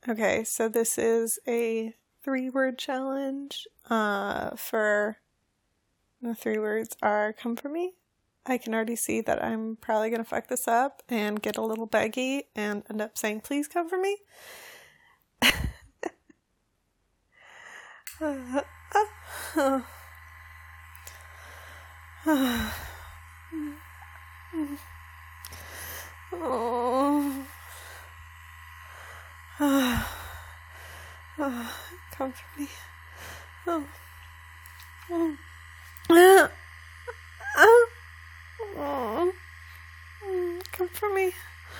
Okay, so this is a 3-word challenge. For the 3 words are come for me. I can already see that I'm probably going to fuck this up and get a little beggy and end up saying, please come for me. Come for me. Come for me.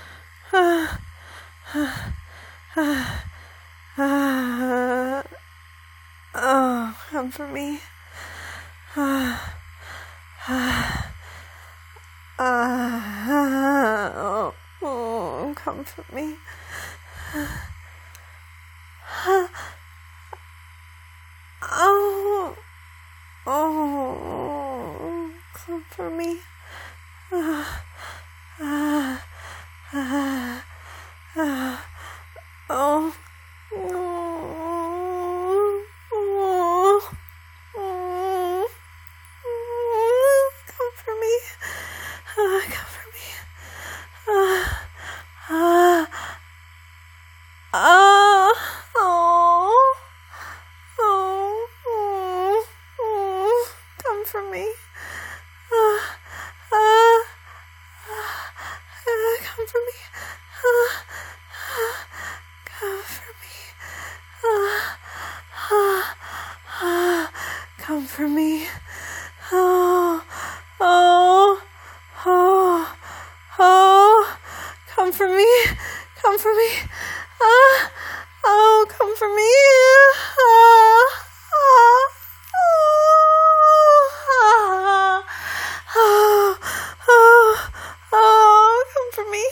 Oh, come for me. Oh, come for me. Oh, come for me. Come for me. Come for me. Come for me. Come for me. Come for me. Come for me. Oh, come for me. Come for me. Oh, come for me. Come for me.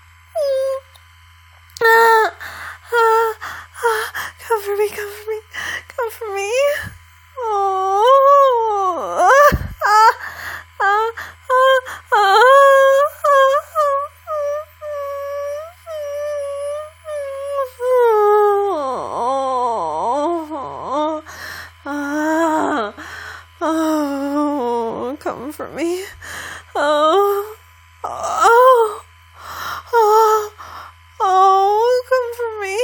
Come for me, come for me, come for me. Come for me. Come for me.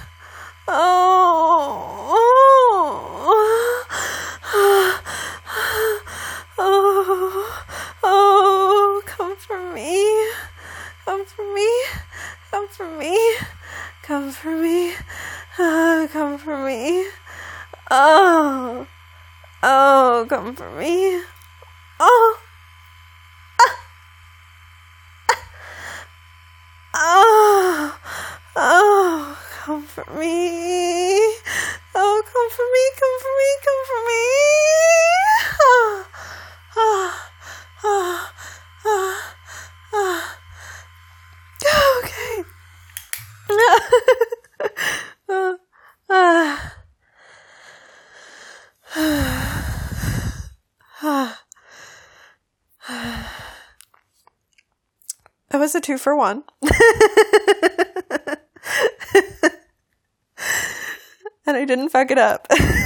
Come for me. Come for me. Come for me. Come for me. Come for me. Oh, come for me. Oh, come for me. Oh, come for me, come for me, come for me. Okay. That was a 2 for 1. And I didn't fuck it up.